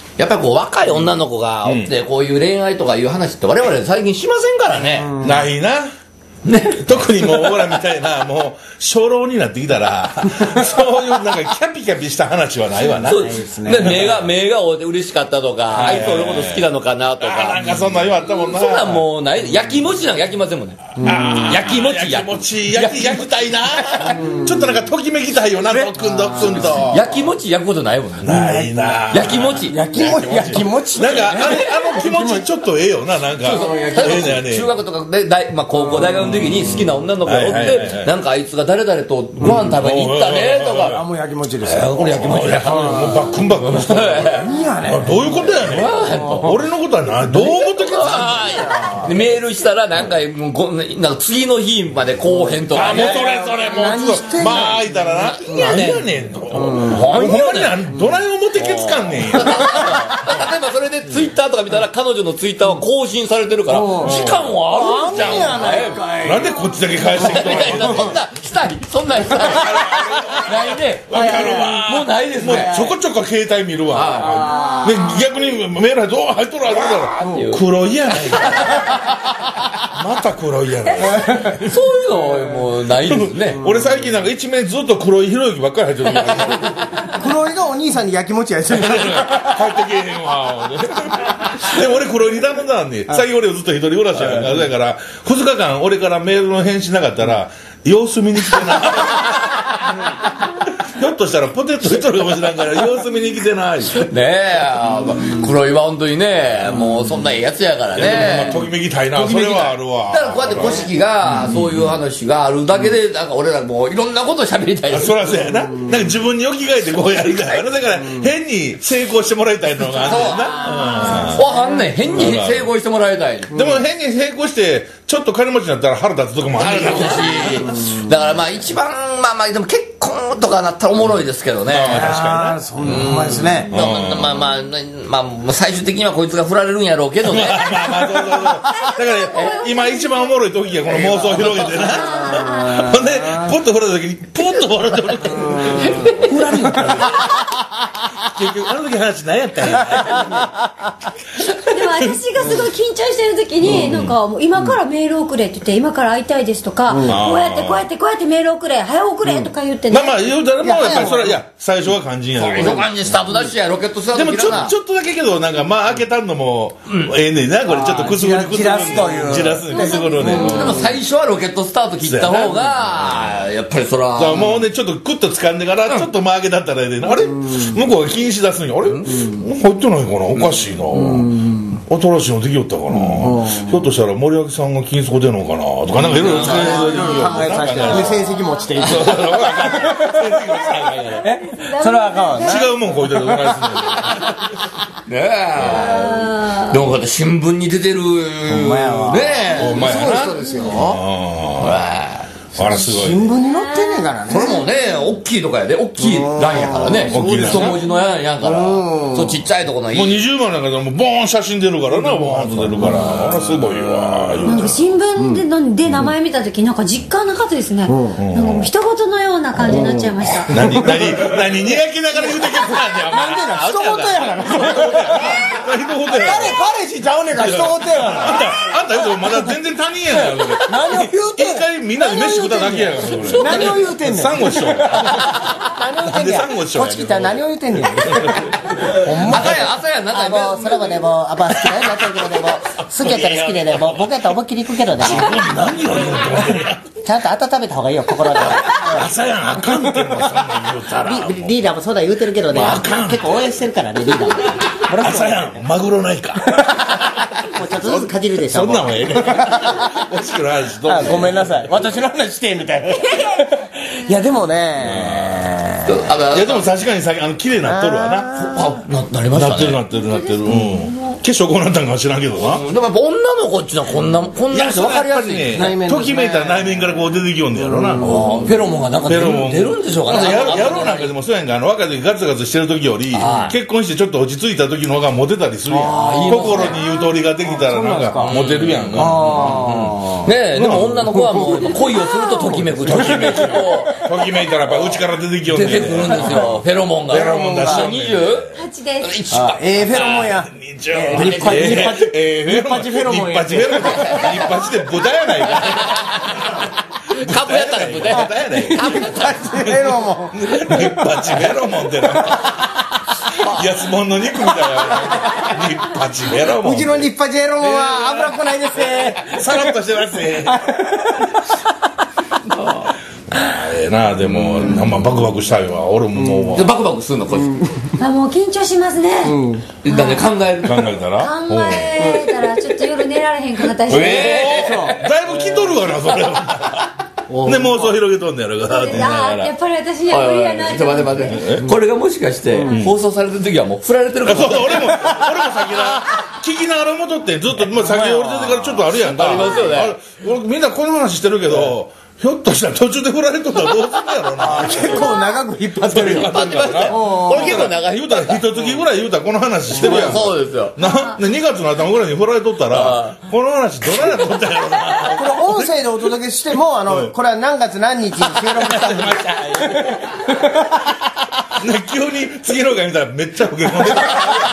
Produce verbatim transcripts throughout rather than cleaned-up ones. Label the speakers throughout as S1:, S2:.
S1: やっぱりこう若い女の子がおってこういう恋愛とかいう話って我々最近しませんからね、
S2: うん、ないなね、特にもうオーラみたいなもう初老になってきたらそういうなんかキャピキャピした話はないわな。
S1: そうですね。で目が目が合うて嬉しかったとか、はい、あいつ俺のこと好きなのかなとか、
S2: なんかそんな言われたもんな。
S1: そんなんもうない。焼き餅なんか焼きませんもんね。焼き餅
S2: 焼き餅焼き焼きたいな。ちょっとなんかときめきたいよな、ドックンドックンと。
S1: 焼き餅焼くことないもんね。
S2: ないな。
S1: 焼き餅
S3: 焼き餅焼き餅
S2: なんかあれあの気持ちちょっとええよな、なんか。え
S1: えねやね。中学とかで大まあ高校大学の時に好きな女の子がおってなんかあいつが誰々とご飯食べに行ったねとか。
S3: あもう焼き餅ですよ。
S1: これ焼き餅や。
S2: もうバックンバックンして。
S3: いやね。
S2: どういうことやねん。俺のことはなどう思ってきた
S1: ん。メールしたらなんかもうごなんか次の日まで後編とか。
S2: あもうそれそれもうちょっとまあ開いたらな。何やねんと。ほんまにどない表ケツかんねん。例え
S1: ばそれでツイッターとか見たら彼女のツイッターは更新されてるから時間はあるんじゃん。
S2: なんでこっちだけ返してきた
S1: の。そんなしたいそんなんしたいないで
S2: わかるわ。
S1: もうないですね。
S2: もうちょこちょこ携帯見るわ。で逆にメールどう入っとる入っとる黒いやないか。また黒いやないか。
S1: そういうのもうないですね。
S2: 俺最近なんか一面ずっと黒いひろゆきばっかり入ってる。
S3: 黒いがお兄さんに焼き餅やってる。
S2: 帰ってけえへんわ。でも俺黒いに頼んだんね。最近俺ずっと一人暮らしやからだからふつかかん俺からメールの返信なかったら様子見に来てな。ひょっとしたらポテト一人かもしれんから様子見に来てない。
S1: ねえ黒いは本当にねもうそんなええやつやからね。
S2: ときめきたいな。それはあるわ。
S1: だからこうやって古式がそういう話があるだけでなんか俺らもういろんなこと喋りたい。
S2: そりゃそうやな。なんか自分に置き換えてこうやりたい。だから変に成功してもらいたいのがあ
S1: んねんな。わかんねん変に成功してもらいたい。
S2: でも変に成功してちょっと金持ちになったら腹立つとこもある
S1: し。だからまあ一番まあまあでも結婚とかなったらおもろいですけどね。
S3: 確かにそんなほんまですね。
S1: まあまあまあ最終的にはこいつが振られるんやろうけどね。
S2: まあまあそうそうそう。だから今一番おもろい時やこの妄想を広げてな。ほんでポッと振られた時にポッと笑って俺振られるんか。結局あの時話何やったんや。
S4: でも私がすごい緊張してる時になんかもう今からメール送れって言って今から会いたいですとかこうやってこうやってこうやってメール送れ早送れとか言ってね。
S2: まあまあ言うたらもうやっぱりそれはいや最初は肝心や
S1: けど。肝心スタートダッシュやロケットスタート
S2: でもちょちょっとだけけどなんかまあ開けたのもええねんなこれちょっとくすぐりくすぐり
S3: じらすという
S2: じらすくすぐるね。
S1: でも最初はロケットスタート切った方がやっぱりそら
S2: もうねちょっとクッと掴んでからちょっと間開けだったらあれであれ向こうが気にしだすんやあれ入ってないかなおかしいな新しいのできよったかなひょっとしたら森脇さんが金属出るのかなとかなんかいろいろ考
S3: えさせて成績持ちていく。それはあかんわ。
S2: 違うもんこいてる。
S1: ねえ。でもこうやって新聞に出てる。
S3: ほんまやわ。
S1: ねえ。
S2: ほんまやな。
S1: そういう人ですよ。
S2: あらすごい。
S3: 新聞に載ってんねんからね。
S1: これもね大きいとかやで大きい欄やからね。
S2: 大きいです
S1: 一文字の欄やから。そうちっちゃいとこのいい。
S2: もうにじゅうまんなんかでもボーン写真出るからなボーンと出るから。あらすごいわ。
S4: なんか新聞でので名前見た時なんか実感なかったですね。なんか人事のような感じになっちゃいました。
S2: 何何何にやきながら言うてけつなんだよ。
S3: なんでな人事やから。
S2: 人事や。
S3: 彼氏ちゃうねんから人事やから。
S2: あんたあんた言うとまだ全然他人やねん。
S3: 何を言うてん。
S2: 一回みんなで飯食っただけやから。
S3: 何を言うてんねん。
S2: サンゴ師匠。
S3: 何を言うてんねん。
S2: サンゴ師匠。
S3: こっち来たら何を言うてんねん。
S1: 朝や朝やなんか
S3: もうそれもねもうあまあ好きなようになってるけどねもう好きやったら好きでねもう僕やったら思いっきり行くけどね。
S2: 何を言うてん
S3: ちゃんと温めた方がいいよ心で。
S2: 朝やんあかんってもそんなん言うたら。
S3: リリーダーもそうだ言うてるけどね結構応援してるからねリーダーも。
S2: 朝やんマグロないか。
S3: もうちょっとずつかじるでしょ。
S2: そんなんもええねん。おしくの話どうぞ。
S3: ごめんなさい私の話してみたいな。いやでもね
S2: いやでも確かにさあの綺麗になっとるわな。
S1: あななりましたね。
S2: なってるなってるなってる。うん。 決勝こうなったんかもしらんけどな。
S1: でもやっぱ女の子っていうのはこんなこんな人分かりやすい
S2: ね。ときめいたら内面からこう出てきよんねやろな。
S1: フェロモンがなんか出る出るんでしょうかね。
S2: やろうなんかでもそうやんか、あの若い時ガツガツしてる時より結婚してちょっと落ち着いた時の方がモテたりするやん。心にゆとりができたらなんかモテるやんか。
S1: ねえ、でも女の子はもう恋をするとときめく、ときめくと
S2: ときめいたらやっぱ内から出てきよんねん。
S1: 出てくるんですよ、フェロモンが。
S2: フェロモン出しよんねん。
S1: にじゅう
S4: はちです。
S3: ええフェロモンや。
S2: にじゅう
S3: 日八日八
S2: ええ
S3: 日八フェロモンや。
S2: 日八フェロモン。日八で豚やないか。
S1: 株やったら豚やないか。
S3: 日八フェロモン。
S2: 日八フェロモンってなんか安物の肉みたいな。日八フェロモン。
S3: うちの日八フェロモンは脂っこないですね。
S2: さらっとしてますね。ええな、でも、あんまバクバクしたいわ。俺ももう。
S1: バクバクするのこいつ。
S4: あ、もう緊張しますね。
S1: だね、考える。
S2: 考えたら
S4: 考えたらちょっと夜寝られへんくなったりして。
S2: ええだいぶ来とるわな、それは。で、妄想広げとんねやろが。
S4: ああ、やっぱり私には無理やな
S1: ちょっと待って待って。これがもしかして放送されてる時はもう振られてるかも。
S2: そうそう、俺も、俺も先な、聞きながら思っとって、ずっと、まあ先俺出てからちょっとあるやんか。
S1: ありますよね。
S2: 俺みんなこの話してるけど、ひょっとしたら途中で振られとったらどうすんのやろな。
S3: 結構長く引っ張ってるよ。
S1: 引っ張ってましたよ。俺結構長い。
S2: 言うたら一月ぐらい言うたらこの話してるやん。
S1: そうですよ。
S2: な、にがつの頭ぐらいに振られとったら、この話どないなっとったんやろな。
S3: これ音声でお届けしても、あの、これは何月何日に収録したんでました。
S2: ね、急に次の回見たらめっちゃ老け込んでた。ゲッソ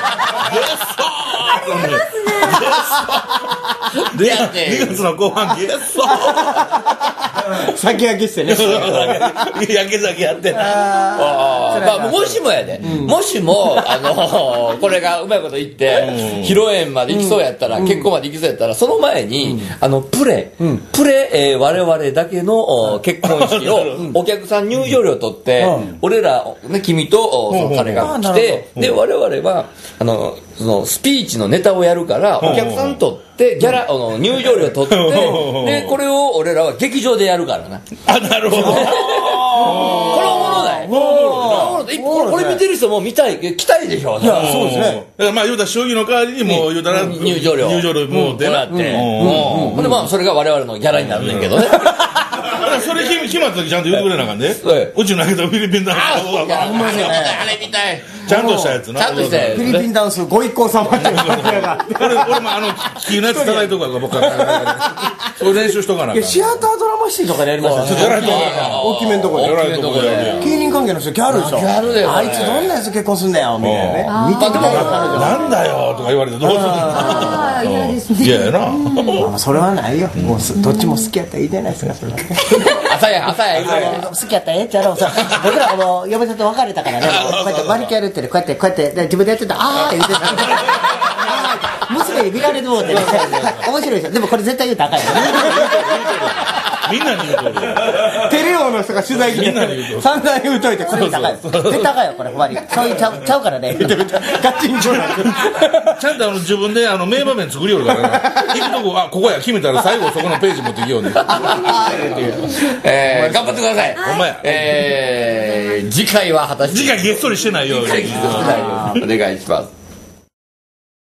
S2: ー
S1: でやって
S2: にがつの後半ゲッソー
S3: 先焼けしてね。
S2: 焼け酒やってな。
S1: あまあもしもやで、もしもあのこれがうまいこと言って披露宴まで行きそうやったら、結婚まで行きそうやったら、その前にあのプレプレ我々だけの結婚式をお客さん入場料取って俺らね君とその彼が来て、で我々はあのそのスピーチのネタをやるからお客さんとってギャラあの入場料取ってでこれを俺らは劇場でやるからな。
S2: あ、なるほど。
S1: これおもろない。これ見てる人も見たい来たいでしょ。
S3: いや、そうですね。
S2: だからまあ言うたら将棋の代わりにもう言うたら
S1: 入場料
S2: 入場料もう出なって。
S1: ほんでまあそれが我々のギャラになるんだけどね。
S2: それ決まった時ちゃんと言ってくれなあかんね。うちの投げたフィリピンダンス。
S1: あれ見たい。
S2: ちゃんとしたやつな。
S1: ちゃんとしたやつ。
S3: フィリピンダンスご一行様っていう感じが。
S2: 俺俺もあの木のやつ叩いとか僕はそれ練習しとかなあかん。
S3: シアタードラマシティとかでやりましたね。大きめのとこで。
S2: 大きめのとこで。
S3: 芸人関係の人ギャルでしょ。
S1: ギャルだよ。
S3: あいつどんなやつ結婚すんだよみたいなね。見てみたいな彼女。
S2: なんだよとか言われてどうするの。
S4: ああ、嫌ですね。
S2: 嫌やな。
S3: まあそれはないよ。もうどっちも好きやったらいいじゃないですかそれは。
S1: 朝や朝や
S3: 好きやったらええっちゃろうさ。僕らもう嫁さんと別れたからね。こうやって割り切られてるこうやってこうやって自分でやってたああ言ってた。娘に見られるもんでね。面白いでしょ。でもこれ絶対言うたらあかんよ。
S2: みんなに言うとる。
S3: テレオの人が取材に散々言うといてこれ言うたらあかんよ。絶対あかんよこれ終わり。そういうちゃうちゃうからね。ガチンコな。
S2: ちゃんとあの自分であの名場面作りよるからな。行くとこあここや決めたら最後そこのページ持ってきようね。
S1: えー頑張ってください。
S2: ほんまや。
S1: えー次回は果たして
S2: 次回げっそりしてないように。
S1: お願いします。